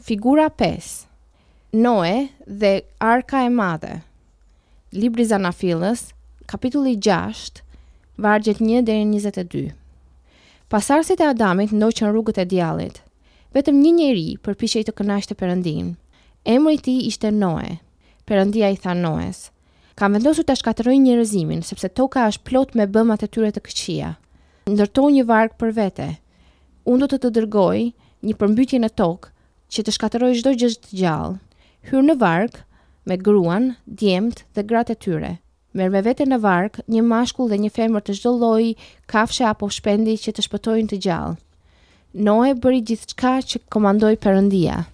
Figura 5. Noe dhe Arka e Madhe. Libri Zanafillës, kapitulli 6, vargjet 1 deri në 22. Pasardhësit e Adamit ndoqën rrugët e djallit. Vetëm një njeri përpiqej të kënaqte Perëndin. Emri i tij ishte Noe. Perëndia i tha Noes: "Kam vendosur ta shkatërroj njerëzimin, sepse toka është plot me bëmat e tyre të këqija. Ndërtoj një varg për vete. Unë do të dërgoj një përmbytje në tokë që të shkatërroj çdo gjë të gjallë. Hyr në varg me gruan, djemt dhe gratë e tyre. Merr me vete në varg një mashkull dhe një femër të çdo lloji, kafshë apo shpendi që të shpëtojnë të gjallë." Noe bëri gjithçka që komandoi Perëndia.